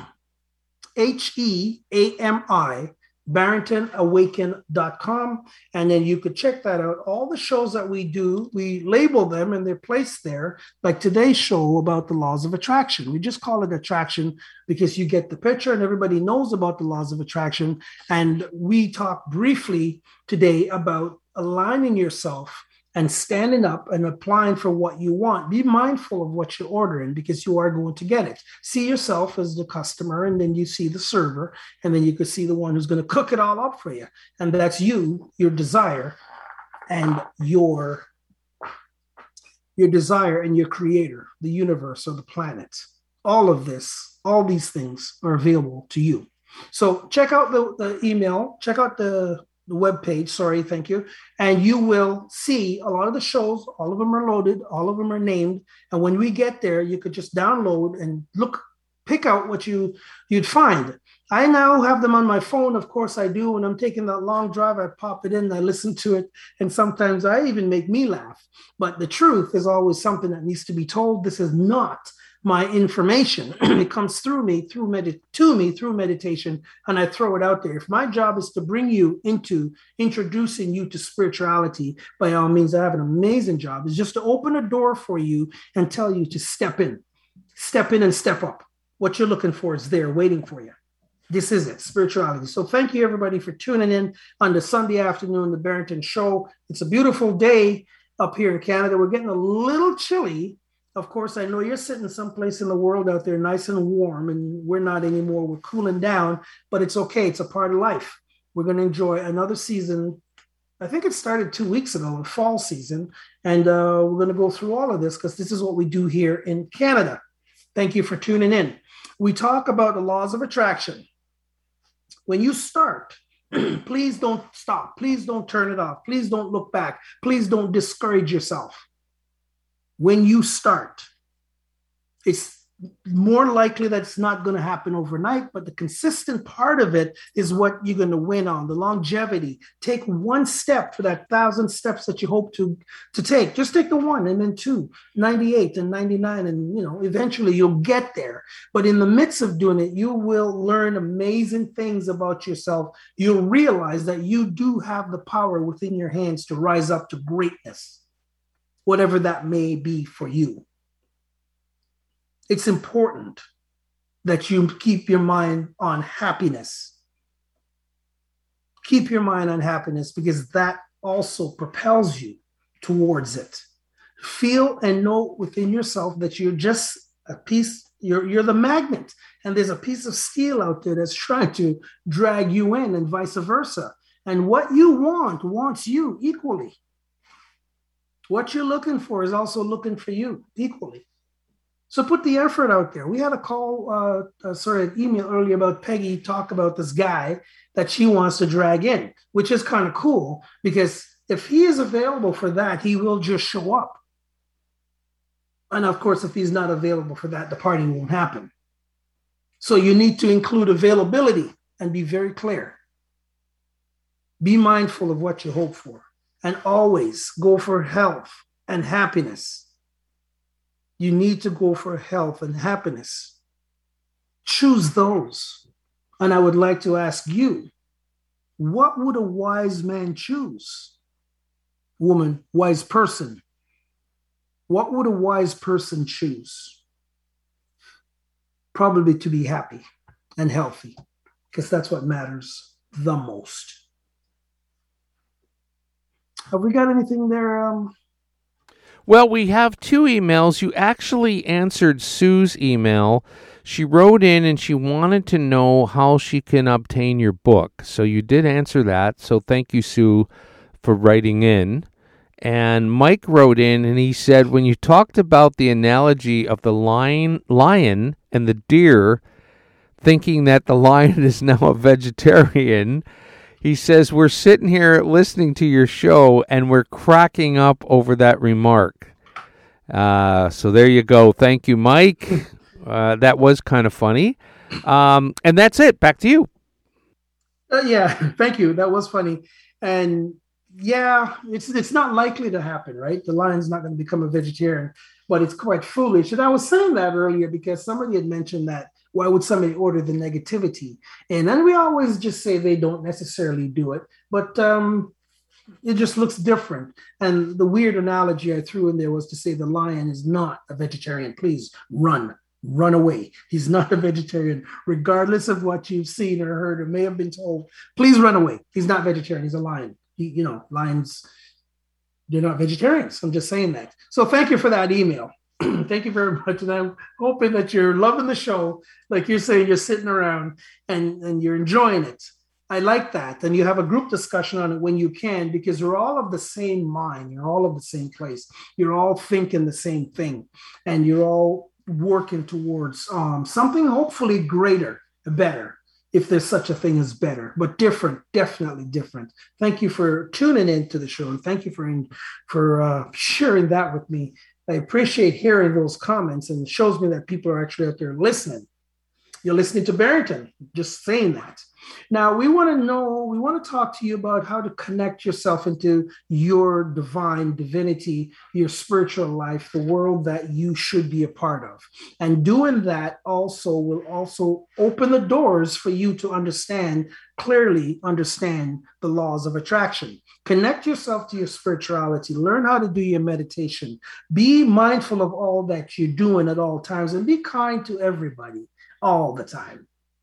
H E A M I, Barrington Awaken dot com. And then you could check that out. All the shows that we do, we label them and they're placed there. Like today's show about the laws of attraction. We just call it attraction because you get the picture and everybody knows about the laws of attraction. And we talk briefly today about aligning yourself and standing up and applying for what you want. Be mindful of what you're ordering, because you are going to get it. See yourself as the customer, and then you see the server, and then you could see the one who's going to cook it all up for you. And that's you, your desire, and your, your desire and your creator, the universe or the planet. All of this, all these things are available to you. So check out the, the email, check out the the webpage, sorry, thank you. And you will see a lot of the shows, all of them are loaded, all of them are named. And when we get there, you could just download and look, pick out what you, you'd find. I now have them on my phone. Of course I do. When I'm taking that long drive, I pop it in, I listen to it. And sometimes I even make me laugh. But the truth is always something that needs to be told. This is not my information. It comes through me, through med- to me through meditation, and I throw it out there. If my job is to bring you into introducing you to spirituality, by all means, I have an amazing job. It's just to open a door for you and tell you to step in, step in and step up. What you're looking for is there waiting for you. This is it, spirituality. So thank you, everybody, for tuning in on the Sunday afternoon, the Barrington Show. It's a beautiful day up here in Canada. We're getting a little chilly. Of course, I know you're sitting someplace in the world out there nice and warm, and we're not anymore. We're cooling down, but it's okay. It's a part of life. We're going to enjoy another season. I think it started two weeks ago, the fall season, and uh, we're going to go through all of this because this is what we do here in Canada. Thank you for tuning in. We talk about the laws of attraction. When you start, please don't stop. Please don't turn it off. Please don't look back. Please don't discourage yourself. When you start, it's more likely that it's not going to happen overnight, but the consistent part of it is what you're going to win on, the longevity. Take one step for that thousand steps that you hope to, to take. Just take the one, and then two, ninety-eight and ninety-nine, and you know, eventually you'll get there. But in the midst of doing it, you will learn amazing things about yourself. You'll realize that you do have the power within your hands to rise up to greatness, whatever that may be for you. It's important that you keep your mind on happiness. Keep your mind on happiness, because that also propels you towards it. Feel and know within yourself that you're just a piece, you're, you're the magnet, and there's a piece of steel out there that's trying to drag you in, and vice versa. And what you want wants you equally. What you're looking for is also looking for you equally. So put the effort out there. We had a call, uh, uh, sorry, an email earlier about Peggy talk about this guy that she wants to drag in, which is kind of cool, because if he is available for that, he will just show up. And of course, if he's not available for that, the party won't happen. So you need to include availability and be very clear. Be mindful of what you hope for, and always go for health and happiness. You need to go for health and happiness. Choose those. And I would like to ask you, what would a wise man choose? Woman, wise person. What would a wise person choose? Probably to be happy and healthy, because that's what matters the most. Have we got anything there? Um... Well, we have two emails. You actually answered Sue's email. She wrote in and she wanted to know how she can obtain your book. So you did answer that. So thank you, Sue, for writing in. And Mike wrote in and he said, when you talked about the analogy of the lion, lion and the deer, thinking that the lion is now a vegetarian, he says, we're sitting here listening to your show and we're cracking up over that remark. Uh, so there you go. Thank you, Mike. Uh, that was kind of funny. Um, and that's it. Back to you. Uh, yeah, thank you. That was funny. And yeah, it's it's not likely to happen, right? The lion's not going to become a vegetarian, but it's quite foolish. And I was saying that earlier because somebody had mentioned that, why would somebody order the negativity? And then we always just say they don't necessarily do it, but um, it just looks different. And the weird analogy I threw in there was to say the lion is not a vegetarian. Please run, run away. He's not a vegetarian, regardless of what you've seen or heard or may have been told. Please run away. He's not vegetarian. He's a lion. He, you know, lions, they're not vegetarians. I'm just saying that. So thank you for that email. Thank you very much. And I'm hoping that you're loving the show. Like you're saying, you're sitting around and, and you're enjoying it. I like that. And you have a group discussion on it when you can, because you're all of the same mind. You're all of the same place. You're all thinking the same thing. And you're all working towards um, something hopefully greater, better, if there's such a thing as better, but different, definitely different. Thank you for tuning in to the show. And thank you for, for uh, sharing that with me. I appreciate hearing those comments, and it shows me that people are actually out there listening. You're listening to Barrington, just saying that. Now, we want to know, we want to talk to you about how to connect yourself into your divine divinity, your spiritual life, the world that you should be a part of. And doing that also will also open the doors for you to understand, clearly understand the laws of attraction. Connect yourself to your spirituality. Learn how to do your meditation. Be mindful of all that you're doing at all times, and be kind to everybody all the time.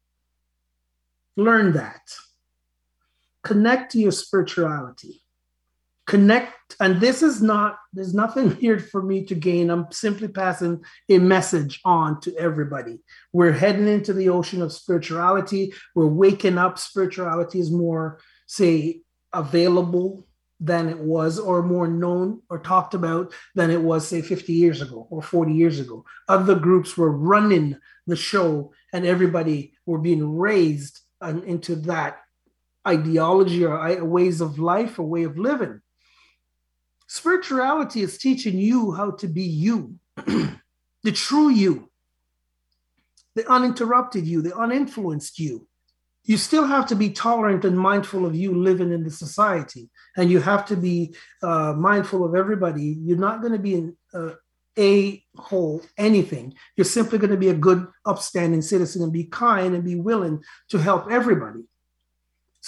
Learn that. Connect to your spirituality. Connect, and this is not, there's nothing here for me to gain. I'm simply passing a message on to everybody. We're heading into the ocean of spirituality. We're waking up. Spirituality is more, say, available than it was, or more known or talked about than it was, say, fifty years ago or forty years ago. Other groups were running the show, and everybody were being raised into that ideology or ways of life, or way of living. Spirituality is teaching you how to be you, the true you, the uninterrupted you, the uninfluenced you. You still have to be tolerant and mindful of you living in the society, and you have to be uh, mindful of everybody. You're not going to be an uh, a whole anything. You're simply going to be a good, upstanding citizen and be kind and be willing to help everybody.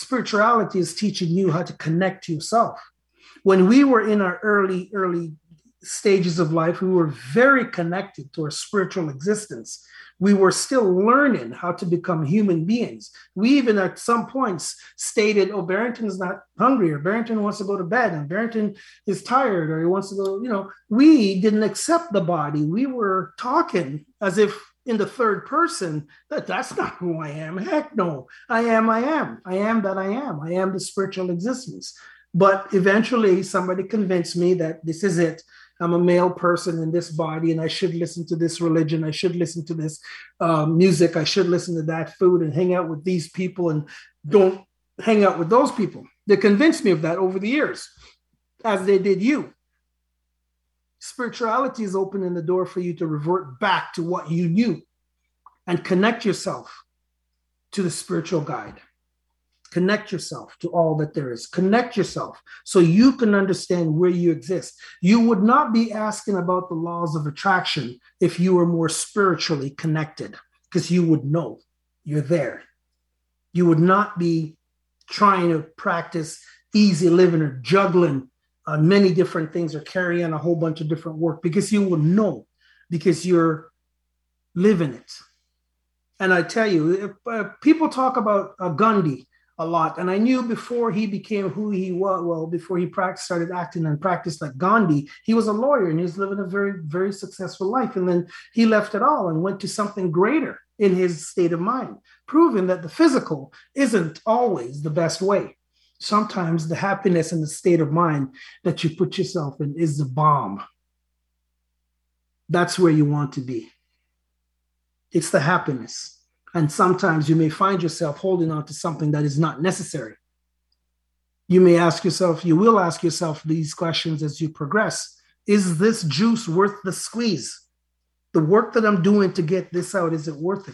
Spirituality is teaching you how to connect to yourself. When we were in our early, early stages of life, we were very connected to our spiritual existence. We were still learning how to become human beings. We even at some points stated, oh, Barrington's not hungry, or Barrington wants to go to bed, and Barrington is tired, or he wants to go, you know, we didn't accept the body. We were talking as if in the third person, that that's not who I am. Heck no, I am, I am. I am that I am. I am the spiritual existence. But eventually somebody convinced me that this is it. I'm a male person in this body, and I should listen to this religion. I should listen to this uh, music. I should listen to that food and hang out with these people, and don't hang out with those people. They convinced me of that over the years, as they did you. Spirituality is opening the door for you to revert back to what you knew and connect yourself to the spiritual guide. Connect yourself to all that there is. Connect yourself so you can understand where you exist. You would not be asking about the laws of attraction if you were more spiritually connected, because you would know you're there. You would not be trying to practice easy living or juggling on many different things or carrying a whole bunch of different work, because you will know, because you're living it. And I tell you, if, uh, people talk about uh, Gandhi a lot. And I knew before he became who he was, well, before he practiced, started acting and practiced like Gandhi, he was a lawyer and he was living a very, very successful life. And then he left it all and went to something greater in his state of mind, proving that the physical isn't always the best way. Sometimes the happiness and the state of mind that you put yourself in is the bomb. That's where you want to be. It's the happiness. And sometimes you may find yourself holding on to something that is not necessary. You may ask yourself, you will ask yourself these questions as you progress. Is this juice worth the squeeze? The work that I'm doing to get this out, is it worth it?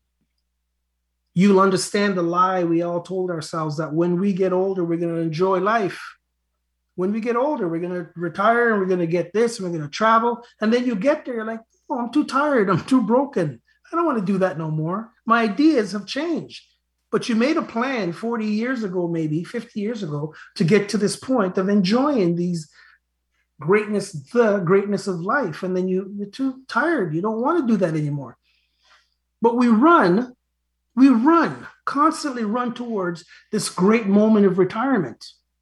You'll understand the lie we all told ourselves, that when we get older, we're going to enjoy life. When we get older, we're going to retire and we're going to get this, and we're going to travel. And then you get there, you're like, oh, I'm too tired. I'm too broken. I don't want to do that no more. My ideas have changed. But you made a plan forty years ago, maybe fifty years ago, to get to this point of enjoying these greatness, the greatness of life. And then you, you're too tired. You don't want to do that anymore. But we run, we run, constantly run towards this great moment of retirement.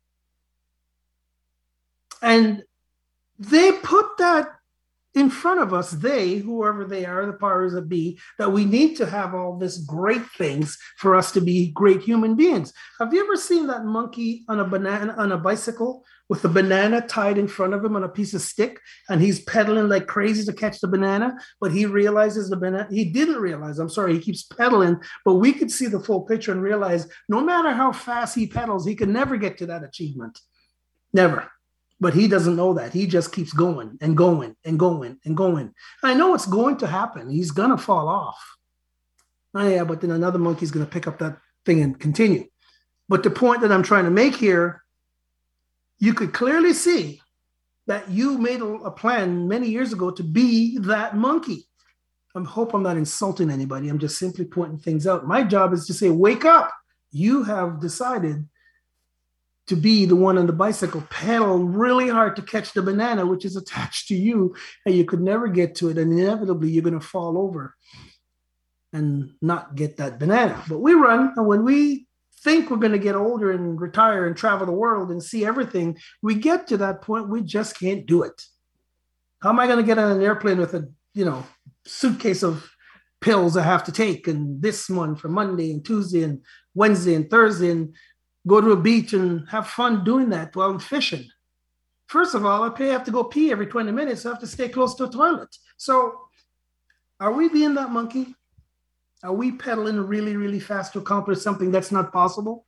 And they put that in front of us, they, whoever they are, the powers that be, that we need to have all this great things for us to be great human beings. Have you ever seen that monkey on a banana, on a bicycle with a banana tied in front of him on a piece of stick, and he's pedaling like crazy to catch the banana, but he realizes the banana, he didn't realize, I'm sorry, he keeps pedaling, but we could see the full picture and realize no matter how fast he pedals, he can never get to that achievement. Never. But he doesn't know that. He just keeps going and going and going and going. I know it's going to happen. He's going to fall off. Oh, yeah, but then another monkey's going to pick up that thing and continue. But the point that I'm trying to make here, you could clearly see that you made a, a plan many years ago to be that monkey. I hope I'm not insulting anybody. I'm just simply pointing things out. My job is to say, wake up. You have decided to be the one on the bicycle, pedal really hard to catch the banana, which is attached to you, and you could never get to it. And inevitably, you're going to fall over and not get that banana. But we run, and when we think we're going to get older and retire and travel the world and see everything, we get to that point, we just can't do it. How am I going to get on an airplane with a, you know, suitcase of pills I have to take, and this one for Monday and Tuesday and Wednesday and Thursday, and go to a beach and have fun doing that while I'm fishing? First of all, I pay, have to go pee every twenty minutes. So I have to stay close to a toilet. So are we being that monkey? Are we pedaling really, really fast to accomplish something that's not possible?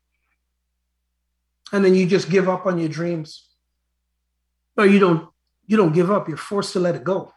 And then you just give up on your dreams. Or you don't, you don't give up. You're forced to let it go.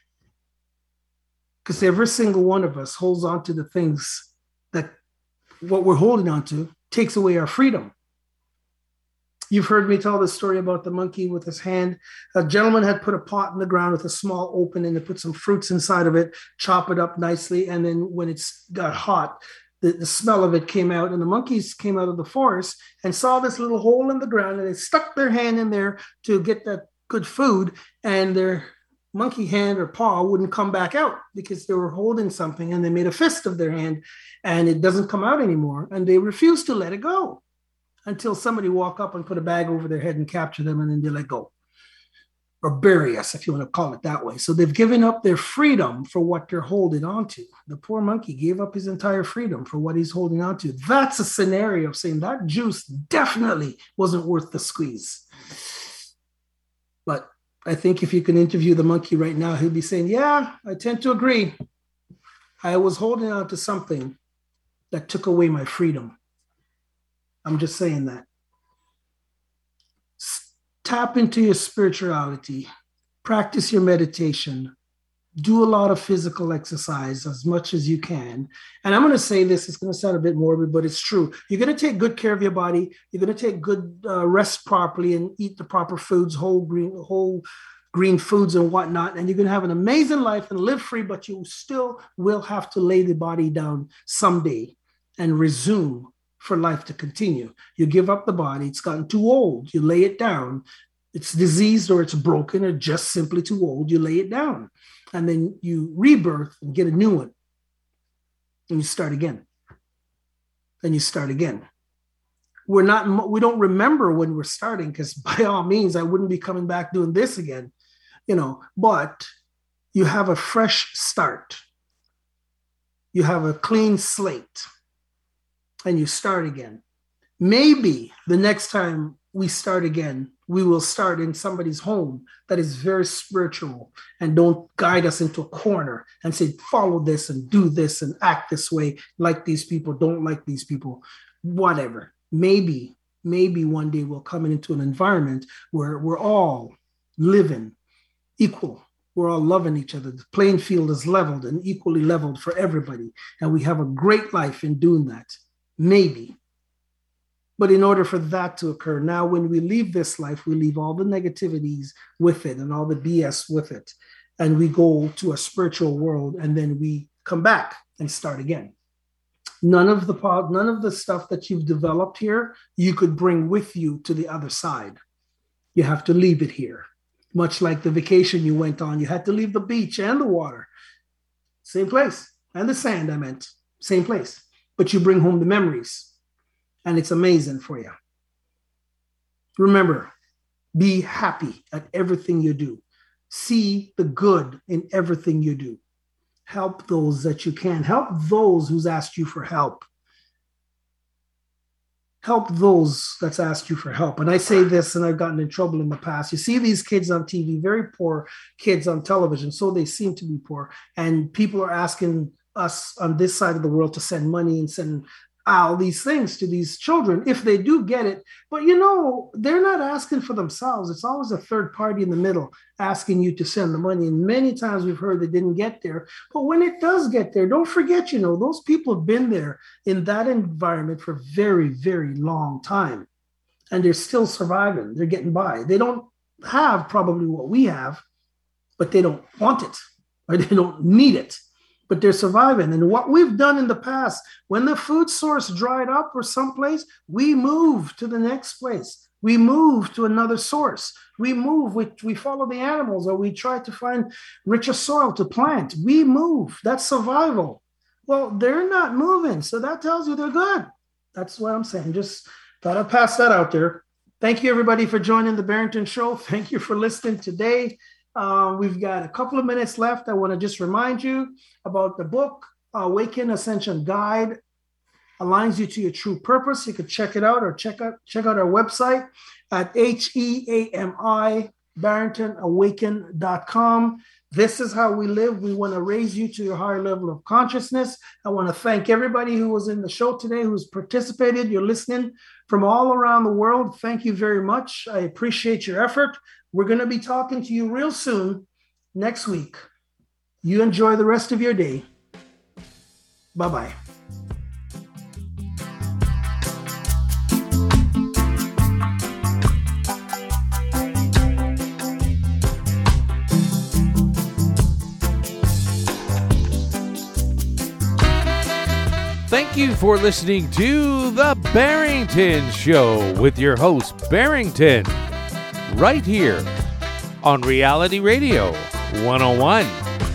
Because every single one of us holds on to the things that what we're holding on to takes away our freedom. You've heard me tell this story about the monkey with his hand. A gentleman had put a pot in the ground with a small opening and put some fruits inside of it, chop it up nicely. And then when it's got hot, the, the smell of it came out, and the monkeys came out of the forest and saw this little hole in the ground, and they stuck their hand in there to get that good food, and their monkey hand or paw wouldn't come back out because they were holding something and they made a fist of their hand and it doesn't come out anymore. And they refuse to let it go until somebody walk up and put a bag over their head and capture them, and then they let go. Or bury us, if you want to call it that way. So they've given up their freedom for what they're holding on to. The poor monkey gave up his entire freedom for what he's holding on to. That's a scenario of saying that juice definitely wasn't worth the squeeze. But I think if you can interview the monkey right now, he'll be saying, yeah, I tend to agree. I was holding on to something that took away my freedom. I'm just saying that. Tap into your spirituality, practice your meditation, do a lot of physical exercise as much as you can. And I'm going to say this, it's going to sound a bit morbid, but it's true. You're going to take good care of your body. You're going to take good uh, rest properly and eat the proper foods, whole green, whole green foods and whatnot. And you're going to have an amazing life and live free, but you still will have to lay the body down someday and resume for life to continue. You give up the body, it's gotten too old, you lay it down, it's diseased or it's broken or just simply too old, you lay it down. And then you rebirth and get a new one. And you start again. And you start again. We're not, we don't remember when we're starting, because by all means, I wouldn't be coming back doing this again, you know, but you have a fresh start. You have a clean slate. And you start again. Maybe the next time we start again, we will start in somebody's home that is very spiritual and don't guide us into a corner and say, follow this and do this and act this way, like these people, don't like these people, whatever. Maybe, maybe one day we'll come into an environment where we're all living equal. We're all loving each other. The playing field is leveled and equally leveled for everybody. And we have a great life in doing that. Maybe. But in order for that to occur, now when we leave this life, we leave all the negativities with it and all the B S with it. And we go to a spiritual world, and then we come back and start again. None of the none of the stuff that you've developed here, you could bring with you to the other side. You have to leave it here. Much like the vacation you went on, you had to leave the beach and the water. Same place. And the sand, I meant. Same place. But you bring home the memories, and it's amazing for you. Remember, be happy at everything you do. See the good in everything you do. Help those that you can. Help those who's asked you for help. Help those that's asked you for help. And I say this, and I've gotten in trouble in the past. You see these kids on T V, very poor kids on television, so they seem to be poor. And people are asking us on this side of the world to send money and send all these things to these children if they do get it. But you know, they're not asking for themselves. It's always a third party in the middle asking you to send the money. And many times we've heard they didn't get there. But when it does get there, don't forget, you know, those people have been there in that environment for a very, very long time. And they're still surviving. They're getting by. They don't have probably what we have, but they don't want it or they don't need it. But they're surviving. And what we've done in the past, when the food source dried up or someplace, we move to the next place. We move to another source. We move, we, we follow the animals, or we try to find richer soil to plant. We move. That's survival. Well, they're not moving. So that tells you they're good. That's what I'm saying. Just thought I'd pass that out there. Thank you, everybody, for joining the Barrington Show. Thank you for listening today. Uh, we've got a couple of minutes left. I want to just remind you about the book, Awaken Ascension Guide, Aligns You to Your True Purpose. You could check it out or check out check out our website at H E A M I Barrington Awaken dot com. This is how we live. We want to raise you to your higher level of consciousness. I want to thank everybody who was in the show today, who's participated. You're listening from all around the world. Thank you very much. I appreciate your effort. We're going to be talking to you real soon next week. You enjoy the rest of your day. Bye-bye. Thank you for listening to The Barrington Show with your host, Barrington, right here on Reality Radio one oh one.